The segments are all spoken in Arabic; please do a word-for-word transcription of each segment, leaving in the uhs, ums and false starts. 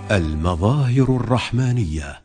المظاهر الرحمانية.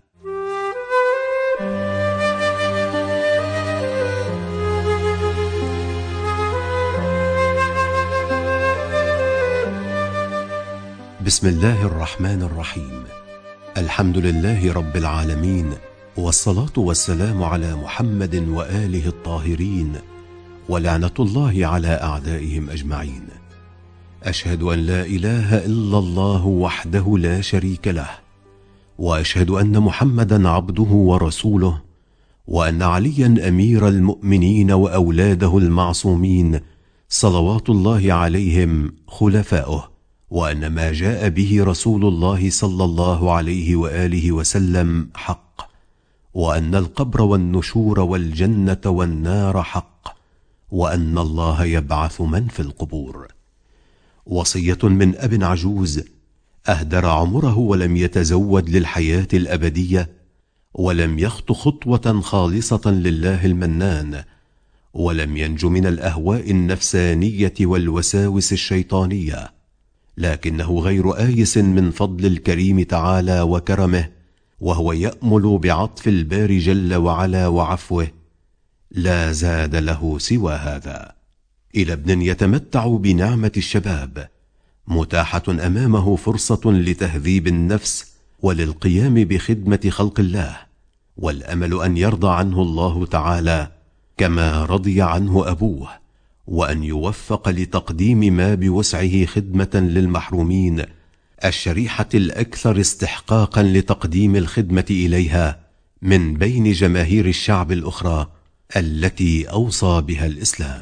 بسم الله الرحمن الرحيم. الحمد لله رب العالمين، والصلاة والسلام على محمد وآله الطاهرين، ولعنة الله على أعدائهم أجمعين. أشهد أن لا إله إلا الله وحده لا شريك له، وأشهد أن محمدا عبده ورسوله، وأن عليا أمير المؤمنين وأولاده المعصومين صلوات الله عليهم خلفاؤه، وأن ما جاء به رسول الله صلى الله عليه وآله وسلم حق، وأن القبر والنشور والجنة والنار حق، وأن الله يبعث من في القبور. وصية من أب عجوز أهدر عمره ولم يتزود للحياة الأبدية، ولم يخط خطوة خالصة لله المنان، ولم ينج من الأهواء النفسانية والوساوس الشيطانية، لكنه غير آيس من فضل الكريم تعالى وكرمه، وهو يأمل بعطف الباري جل وعلا وعفوه، لا زاد له سوى هذا. إلى ابن يتمتع بنعمة الشباب، متاحة أمامه فرصة لتهذيب النفس وللقيام بخدمة خلق الله، والأمل أن يرضى عنه الله تعالى كما رضي عنه أبوه، وأن يوفق لتقديم ما بوسعه خدمة للمحرومين الشريحة الأكثر استحقاقا لتقديم الخدمة إليها من بين جماهير الشعب الأخرى التي أوصى بها الإسلام.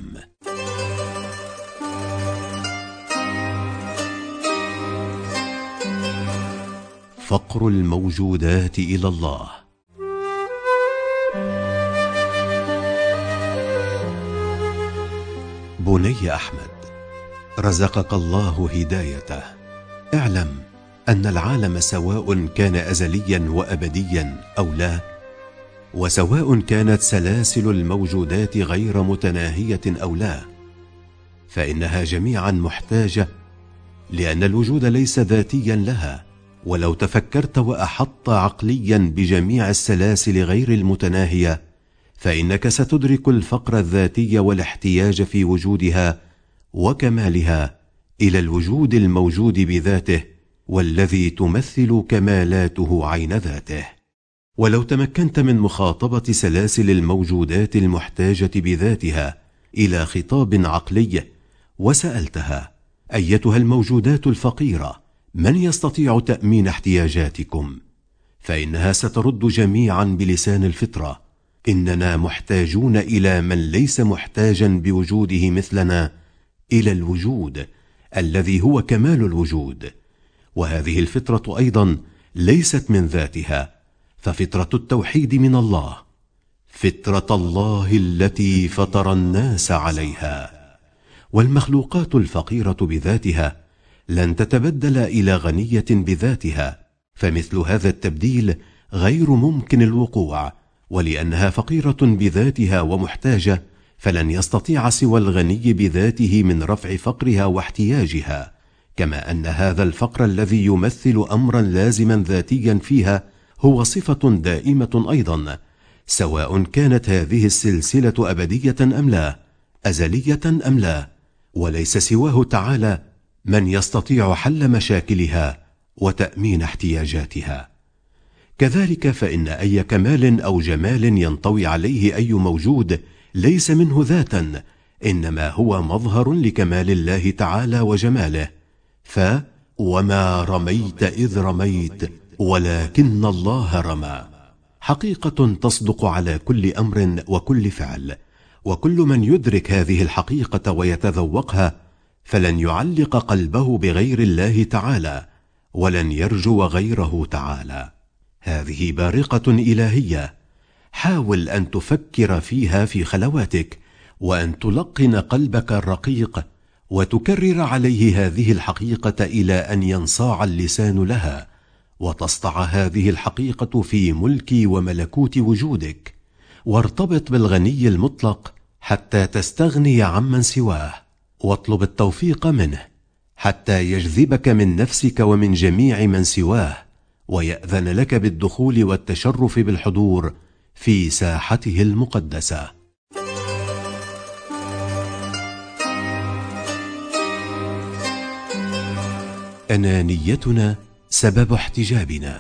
فقر الموجودات إلى الله. بني أحمد، رزقك الله هدايته. اعلم أن العالم سواء كان أزليا وأبديا أو لا، وسواء كانت سلاسل الموجودات غير متناهية أو لا، فإنها جميعا محتاجة، لأن الوجود ليس ذاتيا لها. ولو تفكرت وأحطت عقليا بجميع السلاسل غير المتناهية، فإنك ستدرك الفقر الذاتي والاحتياج في وجودها وكمالها إلى الوجود الموجود بذاته، والذي تمثل كمالاته عين ذاته. ولو تمكنت من مخاطبة سلاسل الموجودات المحتاجة بذاتها إلى خطاب عقلي، وسألتها: أيتها الموجودات الفقيرة، من يستطيع تأمين احتياجاتكم؟ فإنها سترد جميعا بلسان الفطرة: إننا محتاجون إلى من ليس محتاجا بوجوده مثلنا، إلى الوجود الذي هو كمال الوجود. وهذه الفطرة أيضا ليست من ذاتها، ففطرة التوحيد من الله، فطرة الله التي فطر الناس عليها. والمخلوقات الفقيرة بذاتها لن تتبدل إلى غنية بذاتها، فمثل هذا التبديل غير ممكن الوقوع، ولأنها فقيرة بذاتها ومحتاجة، فلن يستطيع سوى الغني بذاته من رفع فقرها واحتياجها، كما أن هذا الفقر الذي يمثل أمرا لازما ذاتيا فيها هو صفة دائمة أيضا، سواء كانت هذه السلسلة أبدية أم لا، أزلية أم لا، وليس سواه تعالى من يستطيع حل مشاكلها وتأمين احتياجاتها. كذلك فإن أي كمال أو جمال ينطوي عليه أي موجود ليس منه ذاتا، إنما هو مظهر لكمال الله تعالى وجماله. ف وما رميت إذ رميت ولكن الله رمى، حقيقة تصدق على كل أمر وكل فعل، وكل من يدرك هذه الحقيقة ويتذوقها فلن يعلق قلبه بغير الله تعالى، ولن يرجو غيره تعالى. هذه بارقة إلهية، حاول أن تفكر فيها في خلواتك، وأن تلقن قلبك الرقيق، وتكرر عليه هذه الحقيقة إلى أن ينصاع اللسان لها، وتسطع هذه الحقيقة في ملك وملكوت وجودك. وارتبط بالغني المطلق حتى تستغني عمن سواه، واطلب التوفيق منه حتى يجذبك من نفسك ومن جميع من سواه، ويأذن لك بالدخول والتشرف بالحضور في ساحته المقدسة. أنانيتنا سبب احتجابنا.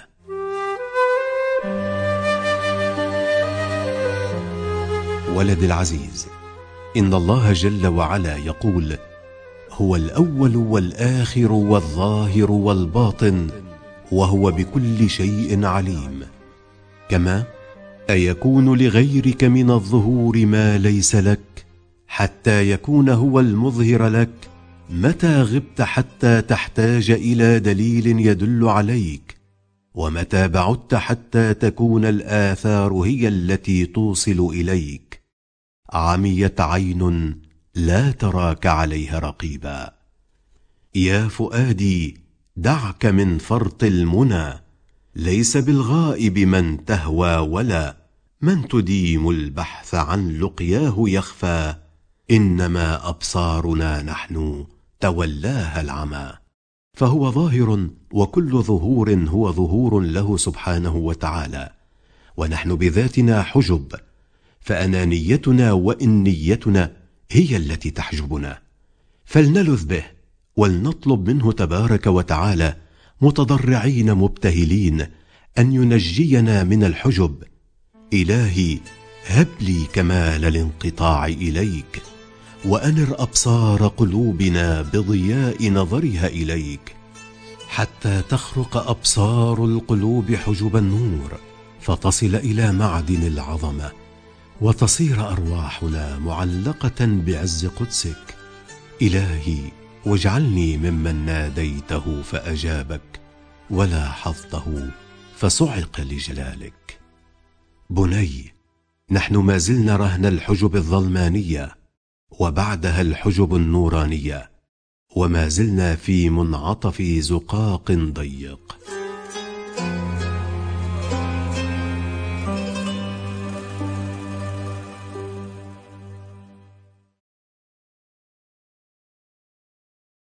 ولد العزيز، إن الله جل وعلا يقول: هو الأول والآخر والظاهر والباطن وهو بكل شيء عليم. كما أيكون لغيرك من الظهور ما ليس لك حتى يكون هو المظهر لك متى غبت حتى تحتاج إلى دليل يدل عليك، ومتى بعدت حتى تكون الآثار هي التي توصل إليك. عميت عين لا تراك عليها رقيبا. يا فؤادي دعك من فرط المنى، ليس بالغائب من تهوى ولا من تديم البحث عن لقياه يخفى، إنما أبصارنا نحن تولاها العمى. فهو ظاهر، وكل ظهور هو ظهور له سبحانه وتعالى، ونحن بذاتنا حجب، فأنانيتنا وإنيتنا هي التي تحجبنا. فلنلذ به ولنطلب منه تبارك وتعالى متضرعين مبتهلين أن ينجينا من الحجب. إلهي هب لي كمال الانقطاع إليك، وأنر أبصار قلوبنا بضياء نظرها إليك، حتى تخرق أبصار القلوب حجب النور، فتصل إلى معدن العظمة، وتصير أرواحنا معلقة بعز قدسك. إلهي واجعلني ممن ناديته فأجابك، ولا حظته فصعق لجلالك. بني، نحن ما زلنا رهن الحجب الظلمانية، وبعدها الحجب النورانية، وما زلنا في منعطف زقاق ضيق.